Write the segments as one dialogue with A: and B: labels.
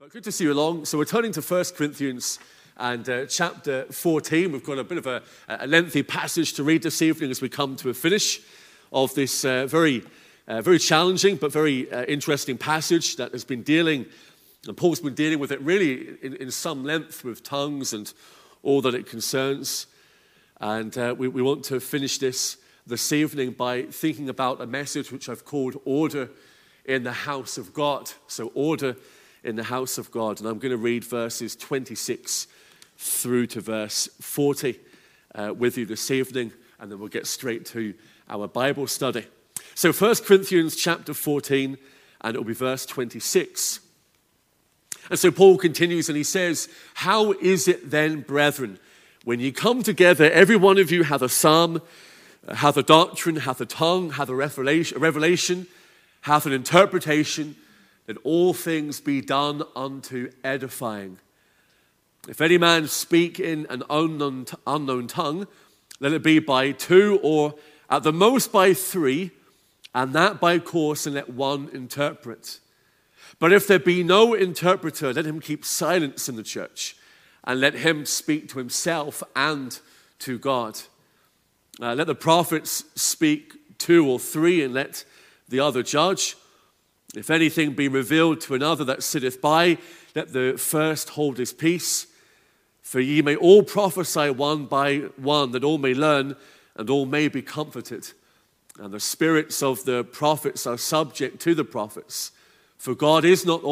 A: But good to see you along. So we're turning to 1 Corinthians and chapter 14. We've got a bit of a lengthy passage to read this evening as we come to a finish of this very challenging but very interesting passage that has been dealing, and Paul's been dealing with it really in some length with tongues and all that it concerns. And we want to finish this evening by thinking about a message which I've called Order in the House of God. So order in the house of God. And I'm going to read verses 26 through to verse 40 with you this evening, and then we'll get straight to our Bible study. So 1 Corinthians chapter 14, and it'll be verse 26. And so Paul continues and he says, "How is it then, brethren, when you come together, every one of you hath a psalm, hath a doctrine, hath a tongue, hath a revelation, hath an interpretation, that all things be done unto edifying. If any man speak in an unknown tongue, let it be by two or at the most by three, and that by course, and let one interpret. But if there be no interpreter, let him keep silence in the church, and let him speak to himself and to God. Let the prophets speak two or three, and let the other judge. If anything be revealed to another that sitteth by, let the first hold his peace. For ye may all prophesy one by one, that all may learn, and all may be comforted. And the spirits of the prophets are subject to the prophets. For God is not the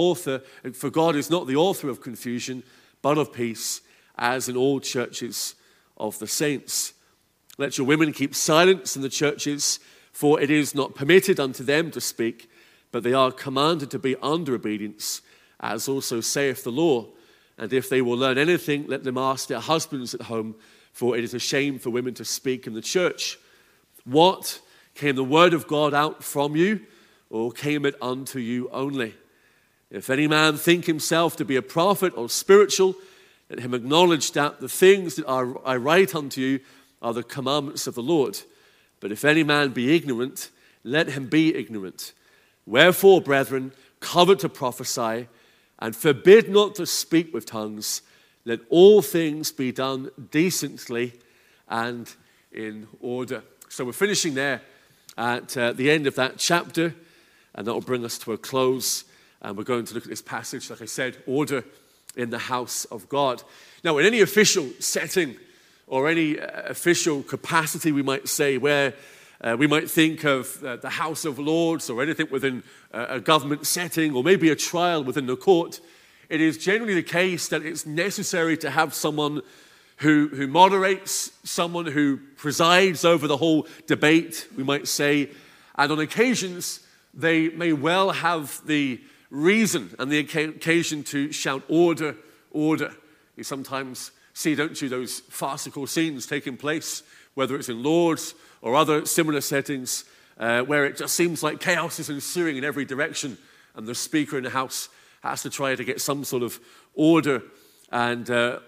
A: author of confusion, but of peace, as in all churches of the saints. Let your women keep silence in the churches, for it is not permitted unto them to speak, but they are commanded to be under obedience, as also saith the law. And if they will learn anything, let them ask their husbands at home, for it is a shame for women to speak in the church. What? Came the word of God out from you, or came it unto you only? If any man think himself to be a prophet or spiritual, let him acknowledge that the things that I write unto you are the commandments of the Lord. But if any man be ignorant, let him be ignorant. Wherefore, brethren, covet to prophesy, and forbid not to speak with tongues. Let all things be done decently and in order." So we're finishing there at the end of that chapter, and that will bring us to a close. And we're going to look at this passage, like I said, order in the house of God. Now, in any official setting or any official capacity, we might say, where we might think of the House of Lords or anything within a government setting, or maybe a trial within the court, it is generally the case that it's necessary to have someone who moderates, someone who presides over the whole debate, we might say. And on occasions, they may well have the reason and the occasion to shout, "Order, order." You sometimes see, don't you, those farcical scenes taking place, whether it's in Lords or other similar settings, where it just seems like chaos is ensuing in every direction, and the speaker in the house has to try to get some sort of order and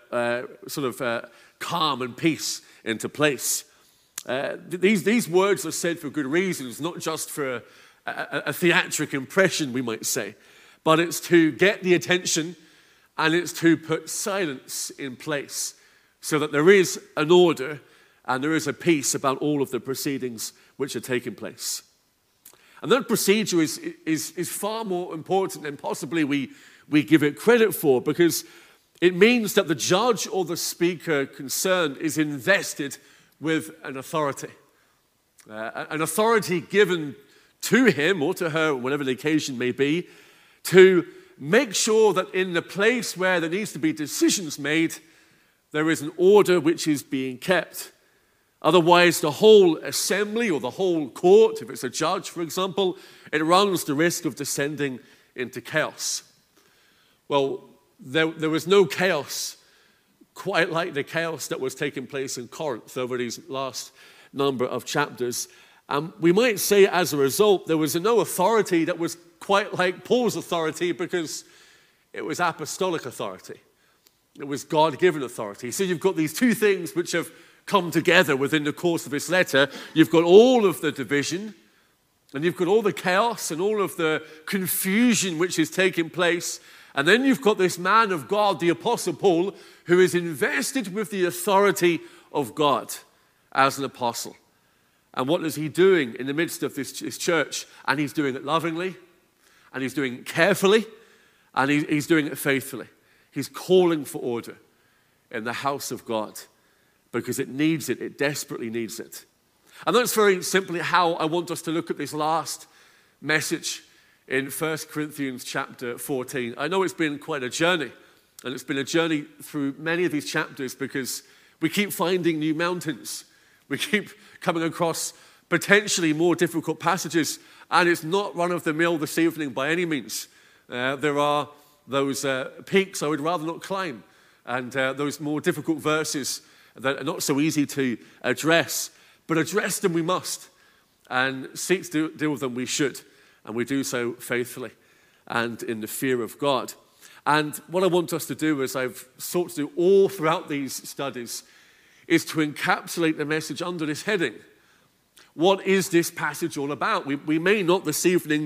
A: calm and peace into place. These words are said for good reasons, not just for a theatric impression, we might say, but it's to get the attention, and it's to put silence in place so that there is an order and there is a peace about all of the proceedings which are taking place. And that procedure is far more important than possibly we give it credit for, because it means that the judge or the speaker concerned is invested with an authority. An authority given to him or to her, whatever the occasion may be, to make sure that in the place where there needs to be decisions made, there is an order which is being kept. Otherwise, the whole assembly or the whole court, if it's a judge, for example, it runs the risk of descending into chaos. Well, there was no chaos quite like the chaos that was taking place in Corinth over these last number of chapters. We might say, as a result, there was no authority that was quite like Paul's authority, because it was apostolic authority. It was God-given authority. So you've got these two things which have come together within the course of this letter. You've got all of the division, and you've got all the chaos and all of the confusion which is taking place, And then you've got this man of God, the Apostle Paul, who is invested with the authority of God as an apostle. And what is he doing in the midst of this church? And he's doing it lovingly, and he's doing it carefully, and he's doing it faithfully. He's calling for order in the house of God because it needs it. It desperately needs it. And that's very simply how I want us to look at this last message in 1 Corinthians chapter 14. I know it's been quite a journey, and it's been a journey through many of these chapters because we keep finding new mountains. We keep coming across potentially more difficult passages, and it's not run-of-the-mill this evening by any means. There are those peaks I would rather not climb, and those more difficult verses that are not so easy to address, but address them we must, and seek to deal with them we should, and we do so faithfully and in the fear of God. And what I want us to do, as I've sought to do all throughout these studies, is to encapsulate the message under this heading. What is this passage all about? We may not this evening,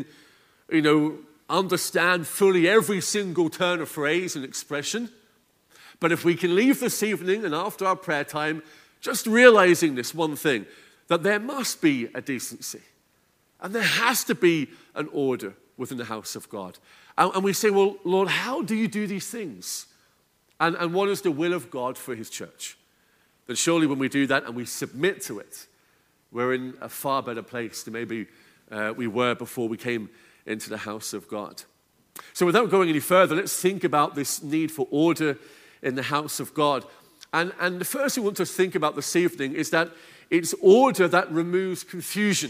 A: understand fully every single turn of phrase and expression, but if we can leave this evening and after our prayer time just realizing this one thing, that there must be a decency and there has to be an order within the house of God. And we say, well, Lord, how do you do these things? And what is the will of God for his church? Then surely when we do that and we submit to it, we're in a far better place than maybe we were before we came into the house of God. So without going any further, let's think about this need for order in the house of God. And the first thing we want to think about this evening is that it's order that removes confusion.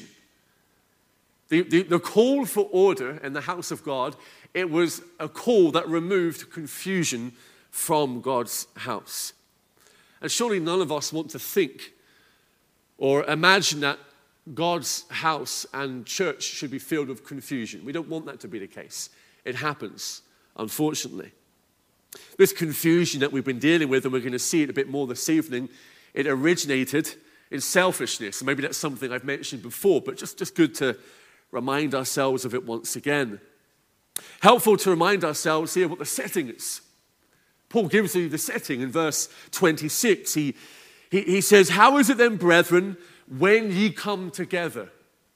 A: The call for order in the house of God, it was a call that removed confusion from God's house. And surely none of us want to think or imagine that God's house and church should be filled with confusion. We don't want that to be the case. It happens, unfortunately. This confusion that we've been dealing with, and we're going to see it a bit more this evening, it originated in selfishness. Maybe that's something I've mentioned before, but just good to remind ourselves of it once again. Helpful to remind ourselves here what the setting is. Paul gives you the setting in verse 26. He says, "How is it then, brethren, when ye come together?"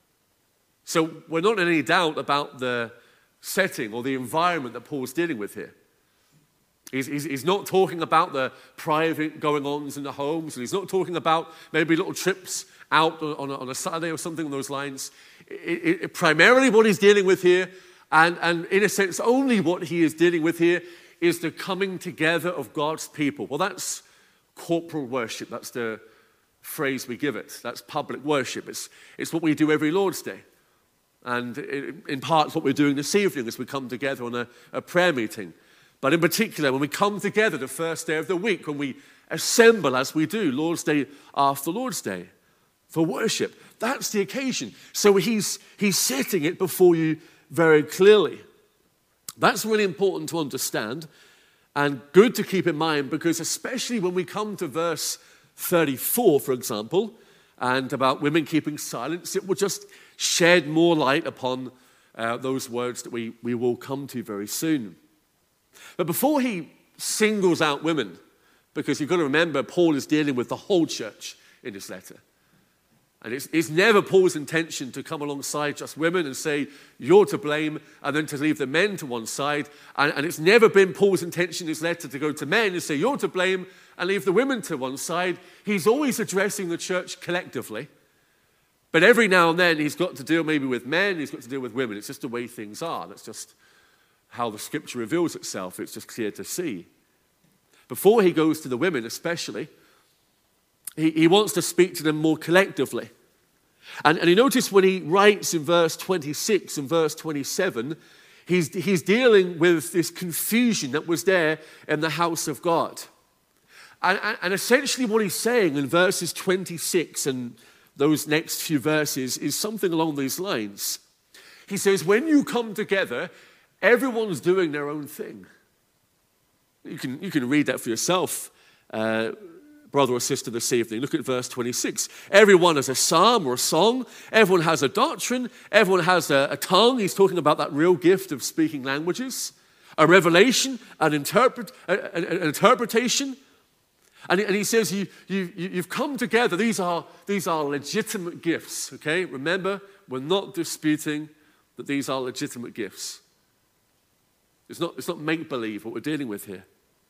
A: So we're not in any doubt about the setting or the environment that Paul's dealing with here. He's not talking about the private going-ons in the homes, and he's not talking about maybe little trips out on a Saturday or something along those lines. Primarily what he's dealing with here, and in a sense only what he is dealing with here, is the coming together of God's people. Well, that's corporal worship. That's the phrase we give it. That's public worship. It's what we do every Lord's Day. And in part, it's what we're doing this evening as we come together on a prayer meeting. But in particular, when we come together the first day of the week, when we assemble as we do, Lord's Day after Lord's Day, for worship, that's the occasion. So he's setting it before you very clearly. That's really important to understand and good to keep in mind, because especially when we come to verse 34, for example, and about women keeping silence, it will just shed more light upon those words that we will come to very soon. But before he singles out women, because you've got to remember Paul is dealing with the whole church in this letter. And it's never Paul's intention to come alongside just women and say, you're to blame, and then to leave the men to one side. And it's never been Paul's intention in his letter to go to men and say, you're to blame, and leave the women to one side. He's always addressing the church collectively. But every now and then he's got to deal maybe with men, he's got to deal with women. It's just the way things are. That's just how the scripture reveals itself. It's just clear to see. Before he goes to the women especially, he wants to speak to them more collectively. And you notice when he writes in verse 26 and verse 27, he's dealing with this confusion that was there in the house of God. And essentially what he's saying in verses 26 and those next few verses is something along these lines. He says, when you come together, everyone's doing their own thing. You can read that for yourself, brother or sister, this evening. Look at verse 26. Everyone has a psalm or a song. Everyone has a doctrine. Everyone has a tongue. He's talking about that real gift of speaking languages. a revelation, an interpretation. And he says, you've come together. These are legitimate gifts, okay? Remember, we're not disputing that these are legitimate gifts. It's not make-believe what we're dealing with here.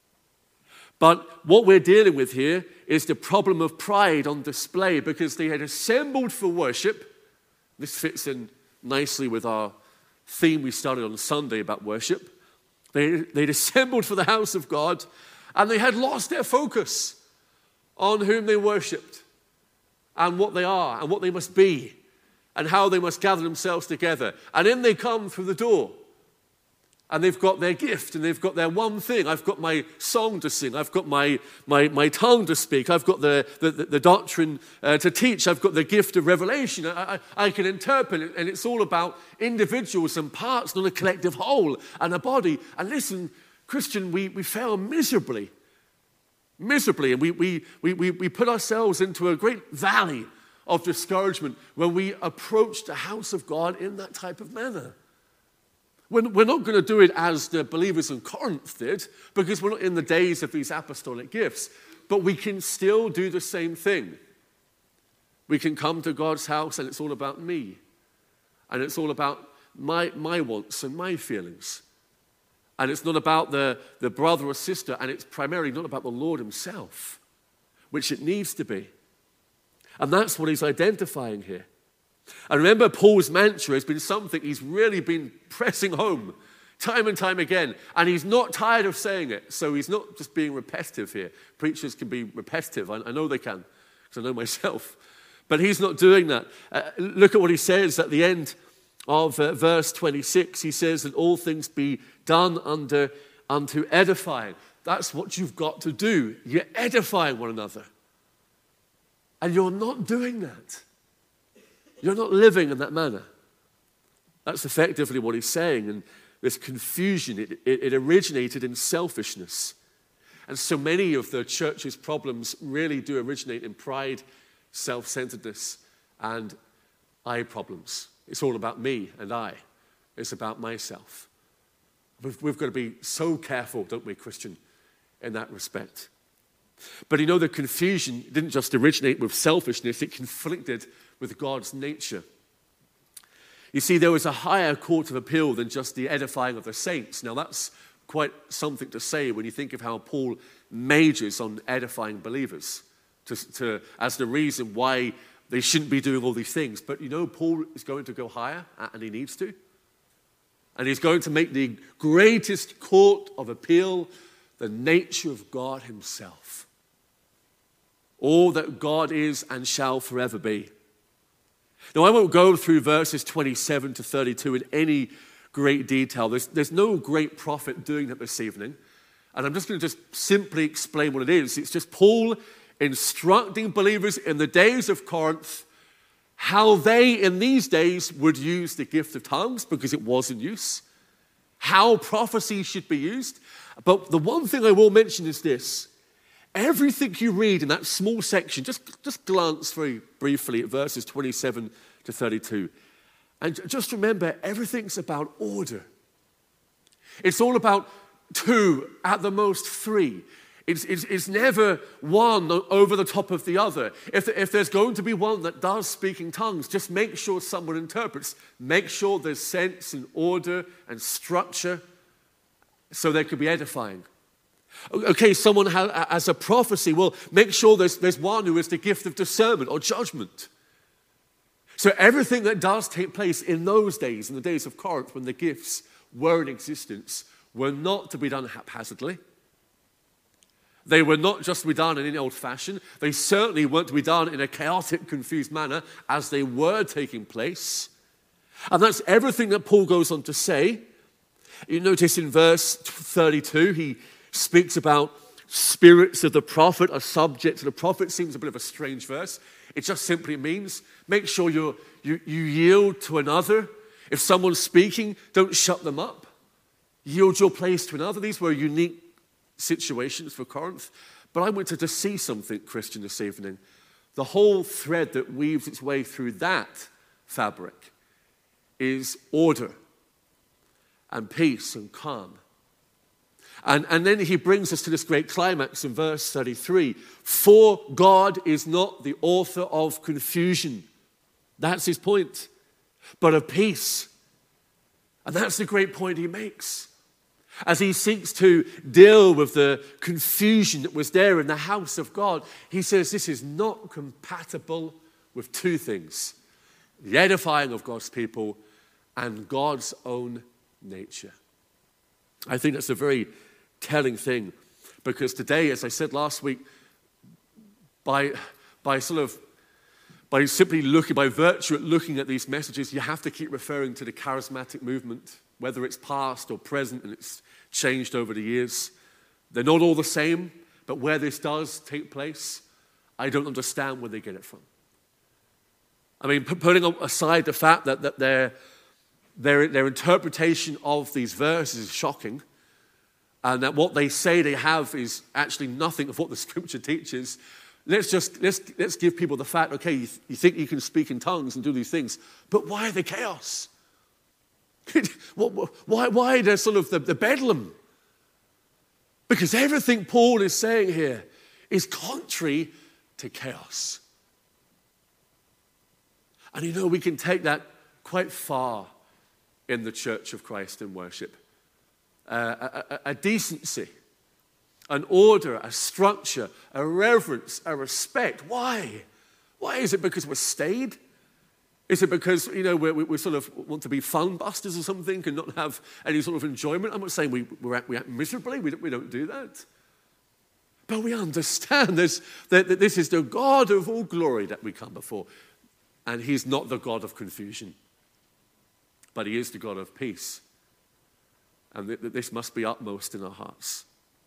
A: But what we're dealing with here is the problem of pride on display, because they had assembled for worship. This fits in nicely with our theme we started on Sunday about worship. They'd assembled for the house of God, and they had lost their focus on whom they worshipped and what they are and what they must be and how they must gather themselves together. And in they come through the door. And they've got their gift, and they've got their one thing. I've got my song to sing. I've got my tongue to speak. I've got the doctrine to teach. I've got the gift of revelation. I can interpret it, and it's all about individuals and parts, not a collective whole and a body. And listen, Christian, we fail miserably. Miserably, and we put ourselves into a great valley of discouragement when we approach the house of God in that type of manner. We're not going to do it as the believers in Corinth did, because we're not in the days of these apostolic gifts. But we can still do the same thing. We can come to God's house and it's all about me. And it's all about my wants and my feelings. And it's not about the brother or sister, and it's primarily not about the Lord himself, which it needs to be. And that's what he's identifying here. And remember, Paul's mantra has been something he's really been pressing home time and time again. And he's not tired of saying it. So he's not just being repetitive here. Preachers can be repetitive. I know they can, because I know myself. But he's not doing that. Look at what he says at the end of verse 26. He says that all things be done unto edifying. That's what you've got to do. You're edifying one another. And you're not doing that. You're not living in that manner. That's effectively what he's saying. And this confusion, it originated in selfishness. And so many of the church's problems really do originate in pride, self-centeredness, and I problems. It's all about me and I. It's about myself. We've got to be so careful, don't we, Christian, in that respect. But the confusion didn't just originate with selfishness, it conflicted with God's nature. You see, there was a higher court of appeal than just the edifying of the saints. Now, that's quite something to say when you think of how Paul majors on edifying believers as the reason why they shouldn't be doing all these things. But Paul is going to go higher, and he needs to. And he's going to make the greatest court of appeal the nature of God himself. All that God is and shall forever be. Now, I won't go through verses 27 to 32 in any great detail. There's no great prophet doing that this evening. And I'm just going to simply explain what it is. It's just Paul instructing believers in the days of Corinth how they, in these days, would use the gift of tongues, because it was in use. How prophecy should be used. But the one thing I will mention is this. Everything you read in that small section, just glance very briefly at verses 27 to 32. And just remember, everything's about order. It's all about 2, at the most 3. It's never one over the top of the other. If there's going to be one that does speak in tongues, just make sure someone interprets. Make sure there's sense and order and structure so they could be edifying. Okay, someone has a prophecy. Well, make sure there's one who has the gift of discernment or judgment. So everything that does take place in those days, in the days of Corinth, when the gifts were in existence, were not to be done haphazardly. They were not just to be done in any old fashion. They certainly weren't to be done in a chaotic, confused manner as they were taking place. And that's everything that Paul goes on to say. You notice in verse 32, he speaks about spirits of the prophet, a subject to the prophet. Seems a bit of a strange verse. It just simply means make sure you yield to another. If someone's speaking, don't shut them up. Yield your place to another. These were unique situations for Corinth. But I wanted to see something, Christian, this evening. The whole thread that weaves its way through that fabric is order and peace and calm And then he brings us to this great climax in verse 33. For God is not the author of confusion. That's his point. But of peace. And that's the great point he makes. As he seeks to deal with the confusion that was there in the house of God, he says this is not compatible with two things: the edifying of God's people and God's own nature. I think that's a very telling thing, because today, as I said last week, by virtue of looking at these messages, you have to keep referring to the charismatic movement, whether it's past or present, and it's changed over the years. They're not all the same, but where this does take place, I don't understand where they get it from. I mean, putting aside the fact that their interpretation of these verses is shocking, and that what they say they have is actually nothing of what the Scripture teaches. Let's give people the fact, okay, you think you can speak in tongues and do these things, but why the chaos? Why the sort of the bedlam? Because everything Paul is saying here is contrary to chaos. And we can take that quite far in the Church of Christ in worship. A decency, an order, a structure, a reverence, a respect. Why? Why? Is it because we're staid? Is it because, we sort of want to be fun busters or something and not have any sort of enjoyment? I'm not saying we act miserably. We don't do that. But we understand that this is the God of all glory that we come before. And he's not the God of confusion, but he is the God of peace. And this must be utmost in our hearts.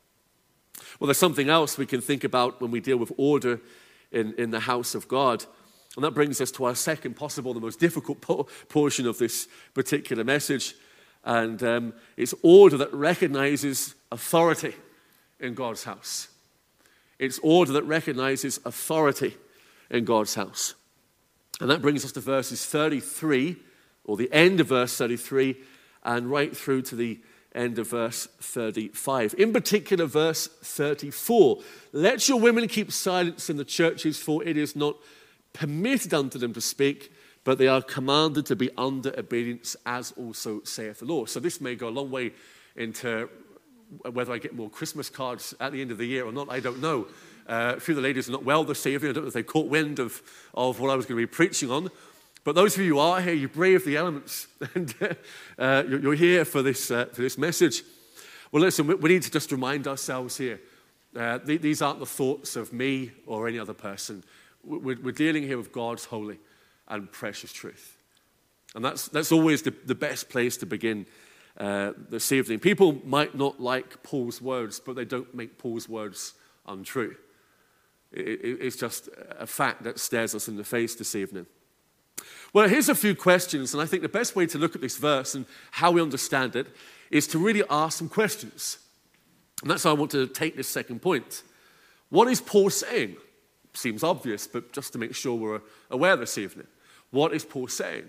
A: Well, there's something else we can think about when we deal with order in the house of God. And that brings us to our second, possible, the most difficult portion of this particular message. And it's order that recognizes authority in God's house. It's order that recognizes authority in God's house. And that brings us to verses 33, or the end of verse 33, and right through to the end of verse 35. In particular, verse 34. Let your women keep silence in the churches, for it is not permitted unto them to speak, but they are commanded to be under obedience, as also saith the Lord. So this may go a long way into whether I get more Christmas cards at the end of the year or not, I don't know. A few of the ladies are not well this evening. I don't know if they caught wind of what I was going to be preaching on. But those of you who are here, you brave the elements, and you're here for this message. Well, listen, we need to just remind ourselves here. These aren't the thoughts of me or any other person. We're dealing here with God's holy and precious truth. And that's always the best place to begin this evening. People might not like Paul's words, but they don't make Paul's words untrue. It's just a fact that stares us in the face this evening. Well, here's a few questions, and I think the best way to look at this verse and how we understand it is to really ask some questions. And that's how I want to take this second point. What is Paul saying? Seems obvious, but just to make sure we're aware this evening. What is Paul saying?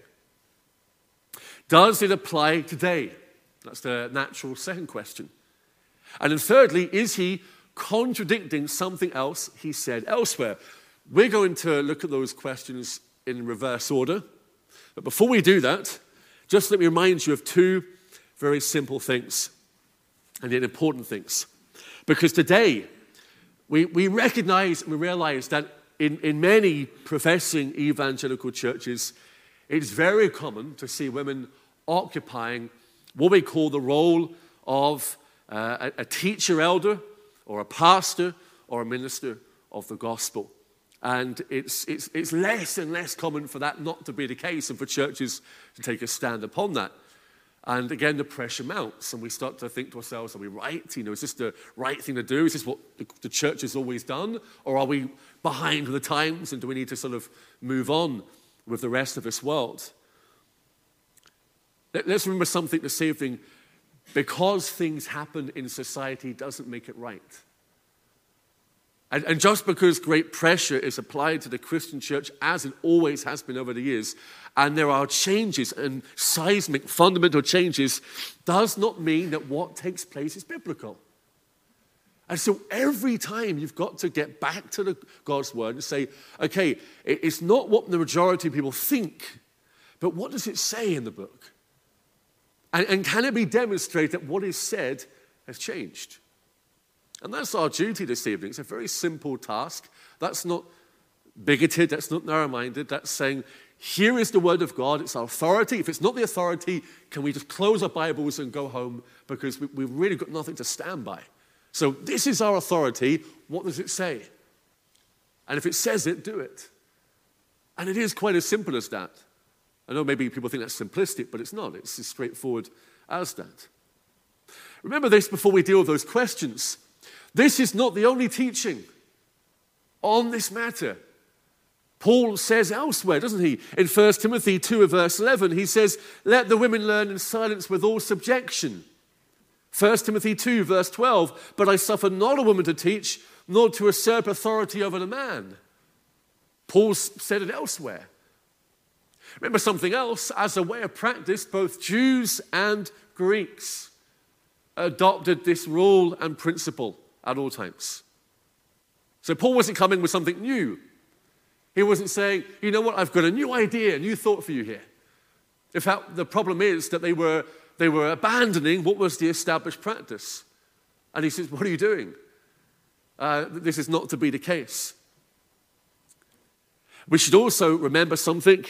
A: Does it apply today? That's the natural second question. And then thirdly, is he contradicting something else he said elsewhere? We're going to look at those questions in reverse order. But before we do that, just let me remind you of two very simple things, and yet important things. Because today, we recognize and we realize that in many professing evangelical churches, it's very common to see women occupying what we call the role of a teacher elder or a pastor or a minister of the gospel. And it's less and less common for that not to be the case and for churches to take a stand upon that. And again, the pressure mounts and we start to think to ourselves, are we right? Is this the right thing to do? Is this what the church has always done? Or are we behind the times and do we need to sort of move on with the rest of this world? Let's remember something this evening. Because things happen in society doesn't make it right. And just because great pressure is applied to the Christian church, as it always has been over the years, and there are changes and seismic, fundamental changes, does not mean that what takes place is biblical. And so every time you've got to get back to God's word and say, okay, it's not what the majority of people think, but what does it say in the book? And can it be demonstrated that what is said has changed? And that's our duty this evening. It's a very simple task. That's not bigoted, that's not narrow-minded. That's saying, here is the word of God, it's our authority. If it's not the authority, can we just close our Bibles and go home because we've really got nothing to stand by? So this is our authority. What does it say? And if it says it, do it. And it is quite as simple as that. I know maybe people think that's simplistic, but it's not. It's as straightforward as that. Remember this before we deal with those questions. This is not the only teaching on this matter. Paul says elsewhere, doesn't he? In 1 Timothy 2 verse 11, he says, let the women learn in silence with all subjection. 1 Timothy 2 verse 12, but I suffer not a woman to teach, nor to usurp authority over the man. Paul said it elsewhere. Remember something else, as a way of practice, both Jews and Greeks adopted this rule and principle at all times. So Paul wasn't coming with something new. He wasn't saying, you know what, I've got a new idea, a new thought for you here. In fact, the problem is that they were abandoning what was the established practice. And he says, what are you doing? This is not to be the case. We should also remember something.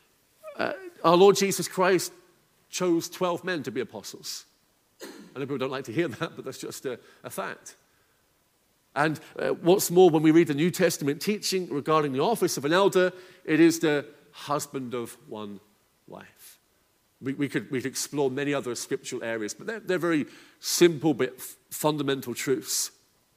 A: Our Lord Jesus Christ chose 12 men to be apostles. I know people don't like to hear that, but that's just a fact. And what's more, when we read the New Testament teaching regarding the office of an elder, it is the husband of one wife. We could explore many other scriptural areas, but they're very simple but fundamental truths.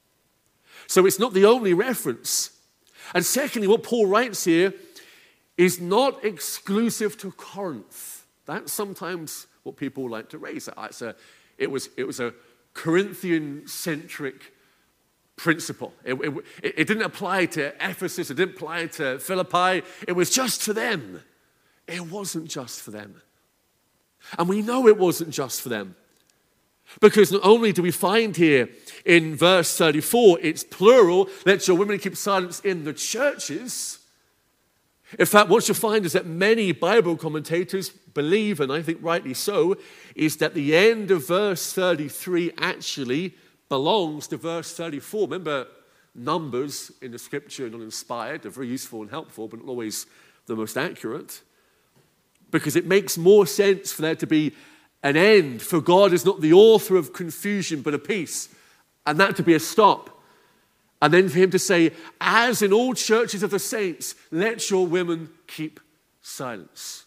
A: So it's not the only reference. And secondly, what Paul writes here is not exclusive to Corinth. That's sometimes what people like to raise. It was a Corinthian-centric principle. It didn't apply to Ephesus. It didn't apply to Philippi. It was just for them. It wasn't just for them. And we know it wasn't just for them. Because not only do we find here in verse 34, it's plural, let your women keep silence in the churches. In fact, what you'll find is that many Bible commentators believe, and I think rightly so, is that the end of verse 33 actually belongs to verse 34. Remember, numbers in the scripture are not inspired. They're very useful and helpful, but not always the most accurate. Because it makes more sense for there to be an end, for God is not the author of confusion, but of peace, and that to be a stop. And then for him to say, as in all churches of the saints, let your women keep silence.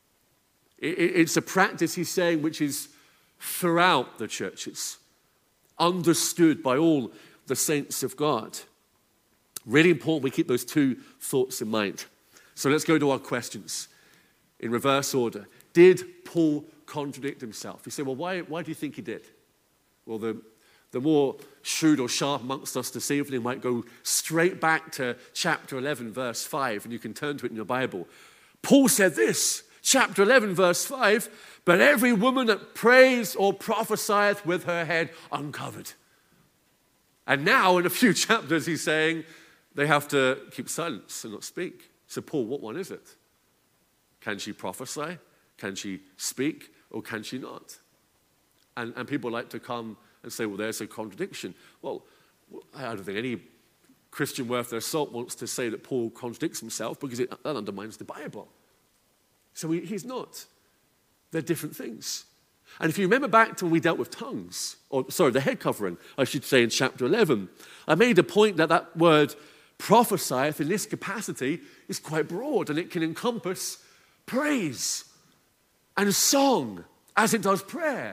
A: It's a practice, he's saying, which is throughout the churches, understood by all the saints of God. Really important we keep those two thoughts in mind. So let's go to our questions in reverse order. Did Paul contradict himself? You say, well, why do you think he did? Well, the more shrewd or sharp amongst us this evening might go straight back to chapter 11, verse 5, and you can turn to it in your Bible. Paul said this, chapter 11, verse 5, but every woman that prays or prophesieth with her head uncovered. And now, in a few chapters, he's saying they have to keep silence and not speak. So, Paul, what one is it? Can she prophesy? Can she speak? Or can she not? And people like to come and say, well, there's a contradiction. Well, I don't think any Christian worth their salt wants to say that Paul contradicts himself because that undermines the Bible. So he's not. They're different things. And if you remember back to when we dealt with tongues, the head covering, I should say, in chapter 11, I made a point that word prophesieth in this capacity is quite broad, and it can encompass praise and song as it does prayer.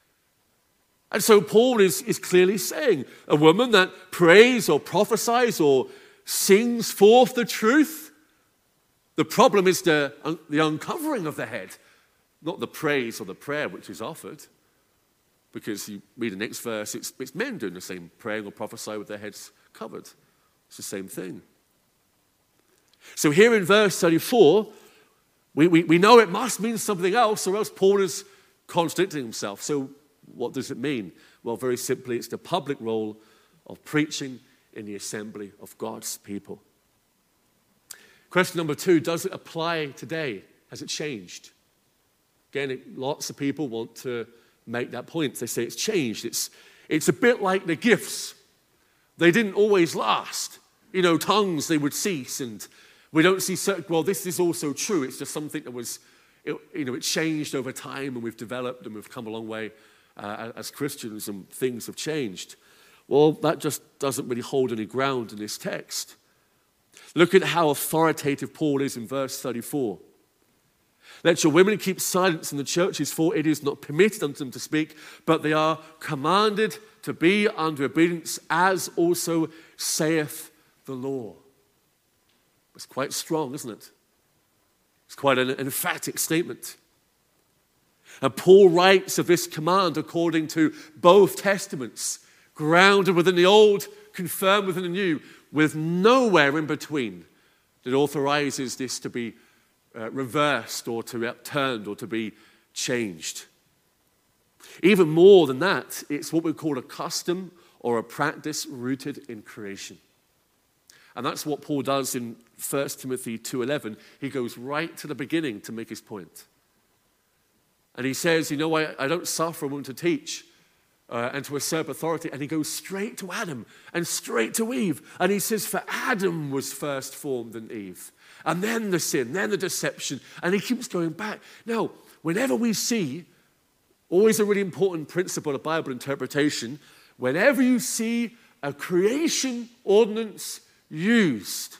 A: And so Paul is clearly saying a woman that prays or prophesies or sings forth the truth, the problem is the uncovering of the head, not the praise or the prayer which is offered. Because you read the next verse, it's men doing the same, praying or prophesying with their heads covered. It's the same thing. So here in verse 34, we know it must mean something else, or else Paul is contradicting himself. So what does it mean? Well, very simply, it's the public role of preaching in the assembly of God's people. Question number 2, does it apply today? Has it changed? Again, lots of people want to make that point. They say it's changed. It's a bit like the gifts. They didn't always last. Tongues, they would cease, and we don't see certain, well, this is also true. It's just something that was, it changed over time, and we've developed, and we've come a long way as Christians, and things have changed. Well, that just doesn't really hold any ground in this text. Look at how authoritative Paul is in verse 34. Let your women keep silence in the churches, for it is not permitted unto them to speak, but they are commanded to be under obedience, as also saith the law. It's quite strong, isn't it? It's quite an emphatic statement. And Paul writes of this command according to both testaments, grounded within the old, confirmed within the new, with nowhere in between that authorizes this to be reversed or to be upturned or to be changed. Even more than that, it's what we call a custom or a practice rooted in creation. And that's what Paul does in 1 Timothy 2:11. He goes right to the beginning to make his point. And he says, I don't suffer a woman to teach and to usurp authority. And he goes straight to Adam and straight to Eve. And he says, for Adam was first formed in Eve. And then the sin, then the deception. And he keeps going back. Now, whenever we see, always a really important principle of Bible interpretation, whenever you see a creation ordinance used,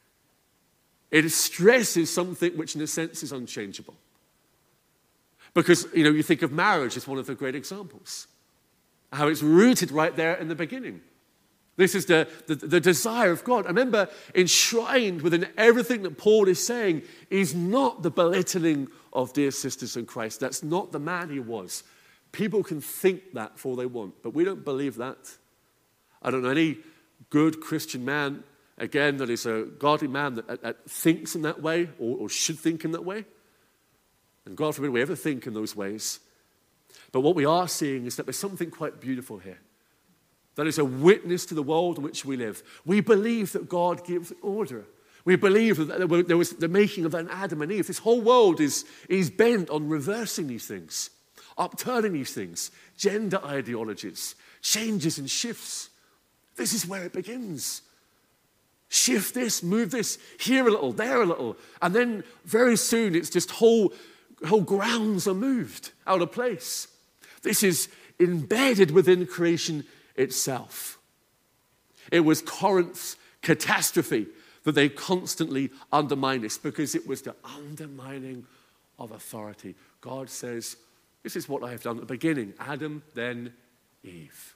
A: it stresses something which in a sense is unchangeable. Because, you think of marriage as one of the great examples. How it's rooted right there in the beginning. This is the desire of God. Remember, enshrined within everything that Paul is saying is not the belittling of dear sisters in Christ. That's not the man he was. People can think that for all they want, but we don't believe that. I don't know any good Christian man, again, that is a godly man that thinks in that way or should think in that way. And God forbid we ever think in those ways. But what we are seeing is that there's something quite beautiful here. That is a witness to the world in which we live. We believe that God gives order. We believe that there was the making of an Adam and Eve. This whole world is bent on reversing these things, upturning these things, gender ideologies, changes and shifts. This is where it begins. Shift this, move this, here a little, there a little. And then very soon it's just whole grounds are moved out of place. This is embedded within creation itself. It was Corinth's catastrophe that they constantly undermined this because it was the undermining of authority. God says, this is what I have done at the beginning. Adam, then Eve.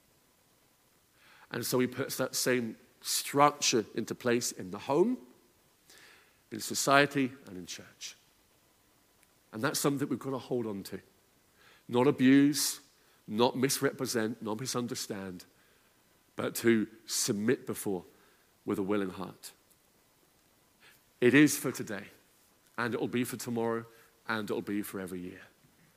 A: And so he puts that same structure into place in the home, in society, and in church. And that's something we've got to hold on to. Not abuse, not misrepresent, not misunderstand, but to submit before with a willing heart. It is for today, and it will be for tomorrow, and it will be for every year.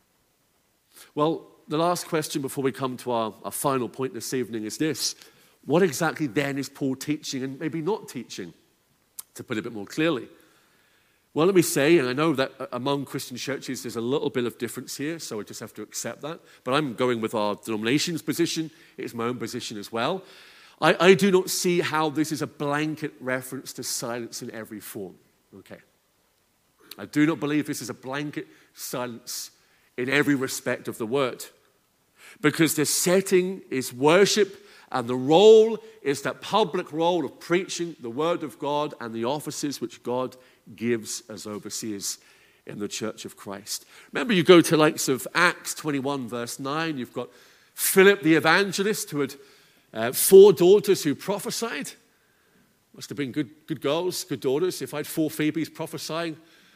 A: Well, the last question before we come to our final point this evening is this. What exactly then is Paul teaching and maybe not teaching? To put it a bit more clearly. Well, let me say, and I know that among Christian churches there's a little bit of difference here, so I just have to accept that. But I'm going with our denomination's position. It's my own position as well. I do not see how this is a blanket reference to silence in every form. Okay. I do not believe this is a blanket silence in every respect of the word. Because the setting is worship, and the role is that public role of preaching the word of God and the offices which God gives as overseers in the church of Christ. Remember, you go to the likes of Acts 21 verse 9, you've got Philip the evangelist who had 4 daughters who prophesied. Must have been good girls, good daughters. If I had 4 Phoebes prophesying,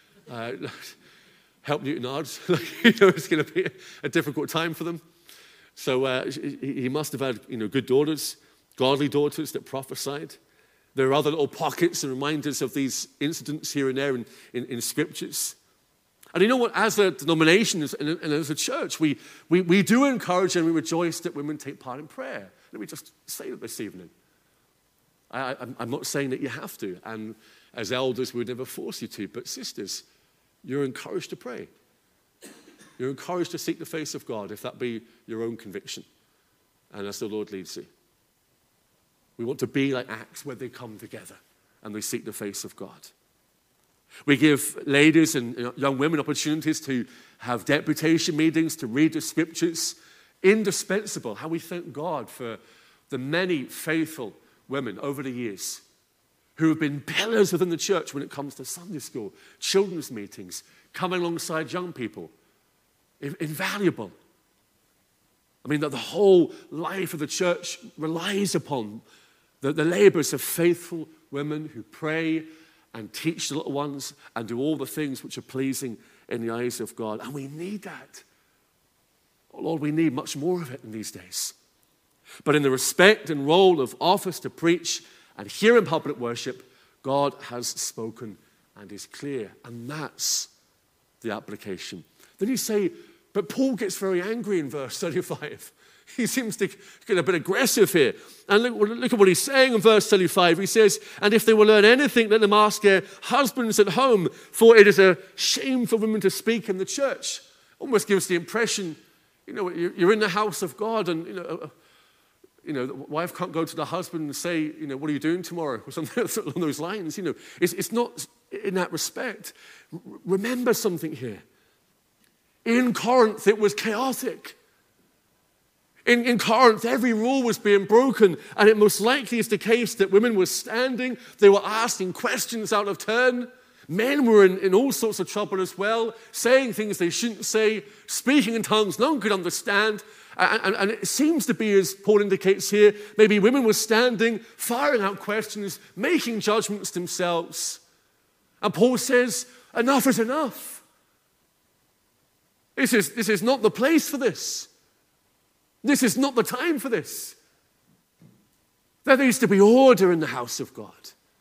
A: help Newton odds. It's going to be a difficult time for them. So he must have had good daughters, godly daughters that prophesied. There are other little pockets and reminders of these incidents here and there in scriptures. And you know what? As a denomination and as a church, we do encourage and we rejoice that women take part in prayer. let me just say that this evening. I'm not saying that you have to, and as elders, we would never force you to, but sisters, you're encouraged to pray. You're encouraged to seek the face of God, if that be your own conviction, and as the Lord leads you. We want to be like Acts, where they come together and they seek the face of God. We give ladies and young women opportunities to have deputation meetings, to read the scriptures. Indispensable. How we thank God for the many faithful women over the years who have been pillars within the church when it comes to Sunday school, children's meetings, coming alongside young people. Invaluable. I mean, that the whole life of the church relies upon the labors of faithful women who pray and teach the little ones and do all the things which are pleasing in the eyes of God. And we need that. Oh Lord, we need much more of it in these days. But in the respect and role of office to preach and hear in public worship, God has spoken and is clear. And that's the application. Then you say, but Paul gets very angry in verse 35. He seems to get a bit aggressive here. And look at what he's saying in verse 35. He says, and if they will learn anything, let them ask their husbands at home, for it is a shame for women to speak in the church. Almost gives the impression, you're in the house of God, and, the wife can't go to the husband and say, what are you doing tomorrow? Or something along those lines. It's not in that respect. Remember something here. In Corinth, it was chaotic. In Corinth, every rule was being broken, and it most likely is the case that women were standing, they were asking questions out of turn. Men were in all sorts of trouble as well, saying things they shouldn't say, speaking in tongues no one could understand. And it seems to be, as Paul indicates here, maybe women were standing, firing out questions, making judgments themselves. And Paul says, enough is enough. This is not the place for this. This is not the time for this. There needs to be order in the house of God.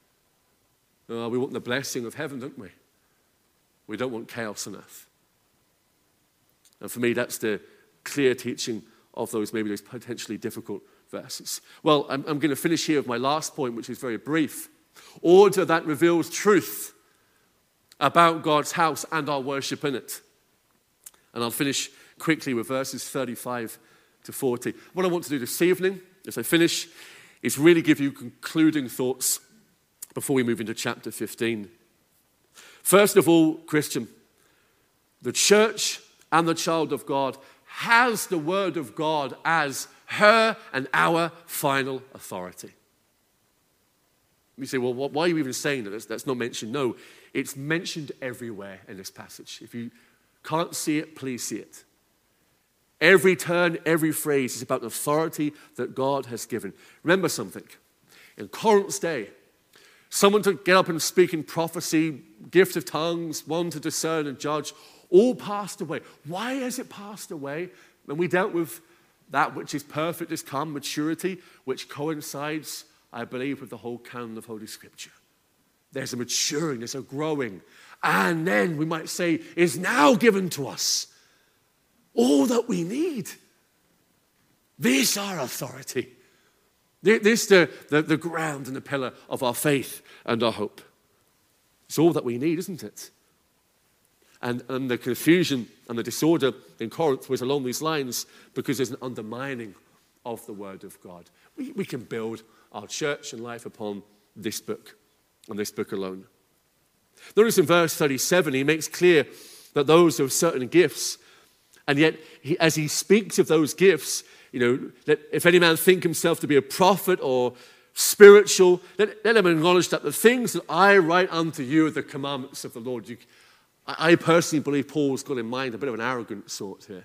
A: We want the blessing of heaven, don't we? We don't want chaos on earth. And for me, that's the clear teaching of those potentially difficult verses. Well, I'm going to finish here with my last point, which is very brief. Order that reveals truth about God's house and our worship in it. And I'll finish quickly with verses 35 to 40. What I want to do this evening, as I finish, is really give you concluding thoughts before we move into chapter 15. First of all, Christian, the church and the child of God has the word of God as her and our final authority. You say, well, why are you even saying that? That's not mentioned. No, it's mentioned everywhere in this passage. If you can't see it, please see it. Every turn, every phrase is about the authority that God has given. Remember something. In Corinth's day, someone to get up and speak in prophecy, gift of tongues, one to discern and judge, all passed away. Why has it passed away? When we dealt with that which is perfect has come, maturity, which coincides, I believe, with the whole canon of Holy Scripture. There's a maturing, there's a growing, and then we might say is now given to us all that we need. This our authority. This the ground and the pillar of our faith and our hope. It's all that we need, isn't it? And the confusion and the disorder in Corinth was along these lines because there's an undermining of the word of God. We can build our church and life upon this book and this book alone. Notice in verse 37, he makes clear that those who have certain gifts, and yet as he speaks of those gifts, that if any man think himself to be a prophet or spiritual, let him acknowledge that the things that I write unto you are the commandments of the Lord. I personally believe Paul's got in mind a bit of an arrogant sort here.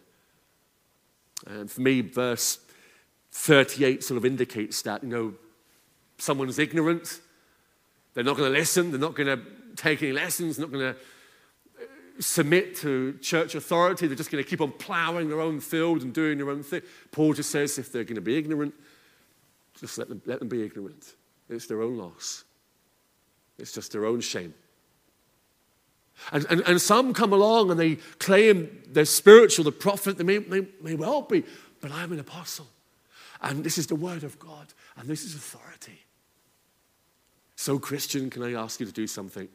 A: And for me, verse 38 sort of indicates that, someone's ignorant. They're not going to listen. They're not going to take any lessons. They're not going to submit to church authority. They're just going to keep on plowing their own field and doing their own thing. Paul just says if they're going to be ignorant, just let them be ignorant. It's their own loss. It's just their own shame. And some come along and they claim they're spiritual, the prophet. They may well be, but I'm an apostle. And this is the word of God. And this is authority. So, Christian, can I ask you to do something?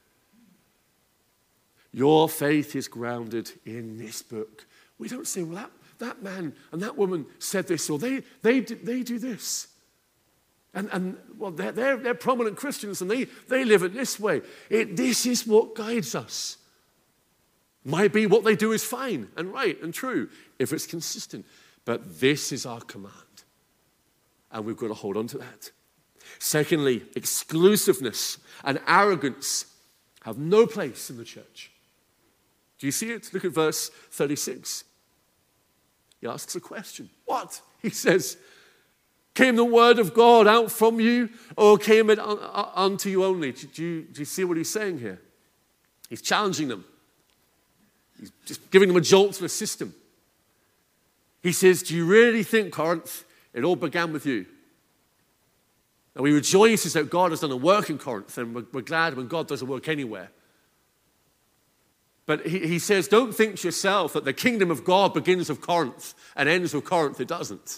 A: Your faith is grounded in this book. We don't say, well, that man and that woman said this, or they do this. And well, they're prominent Christians, and they live it this way. This is what guides us. Might be what they do is fine and right and true if it's consistent. But this is our command. And we've got to hold on to that. Secondly, exclusiveness and arrogance have no place in the church. Do you see it? Look at verse 36. He asks a question. What? He says, came the word of God out from you, or came it unto you only? Do you see what he's saying here? He's challenging them. He's just giving them a jolt to the system. He says, do you really think, Corinth, it all began with you? And we rejoice that God has done a work in Corinth, and we're glad when God does a work anywhere. But he says, don't think to yourself that the kingdom of God begins with Corinth and ends with Corinth. It doesn't.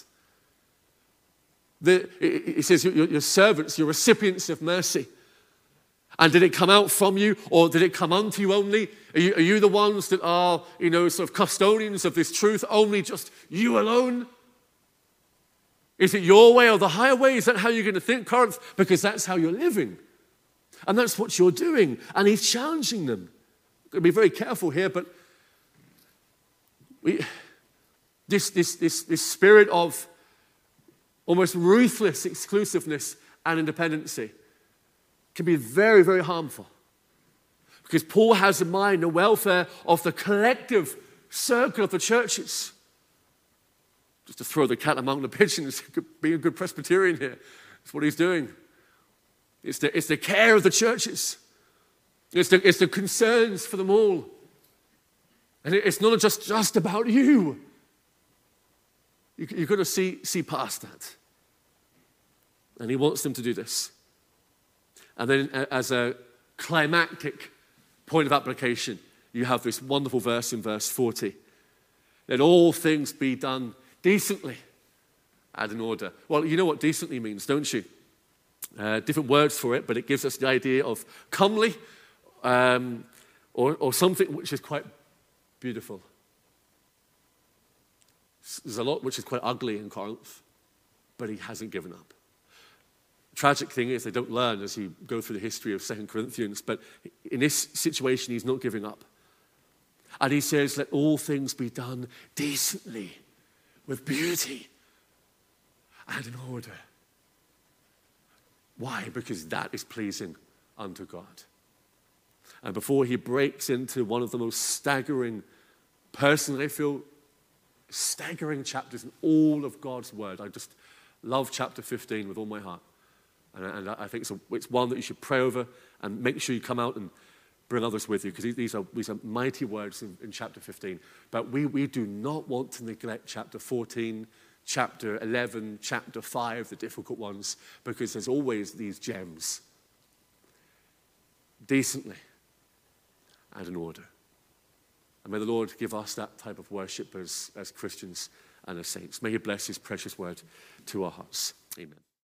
A: He says, your servants, your recipients of mercy. And did it come out from you, or did it come unto you only? Are you the ones that are, sort of custodians of this truth, only just you alone? Is it your way or the higher way? Is that how you're going to think, Corinth? Because that's how you're living. And that's what you're doing. And he's challenging them. I've got to be very careful here, but this spirit of almost ruthless exclusiveness and independency can be very, very harmful. Because Paul has in mind the welfare of the collective circle of the churches. Just to throw the cat among the pigeons, being a good Presbyterian here. That's what he's doing. It's the care of the churches. It's the concerns for them all. And it's not just about you. You've got to see past that. And he wants them to do this. And then as a climactic point of application, you have this wonderful verse in verse 40. Let all things be done decently and in order. Well, you know what decently means, don't you? Different words for it, but it gives us the idea of comely or something which is quite beautiful. There's a lot which is quite ugly in Corinth, but he hasn't given up. The tragic thing is they don't learn as you go through the history of 2 Corinthians, but in this situation he's not giving up. And he says, let all things be done decently, with beauty and in order. Why? Because that is pleasing unto God. And before he breaks into one of the most staggering, personally I feel, staggering chapters in all of God's word. I just love chapter 15 with all my heart. And I think it's one that you should pray over and make sure you come out and bring others with you, because these are mighty words in chapter 15. But we do not want to neglect chapter 14, chapter 11, chapter 5, the difficult ones, because there's always these gems. Decently and in order. And may the Lord give us that type of worship as Christians and as saints. May he bless his precious word to our hearts. Amen.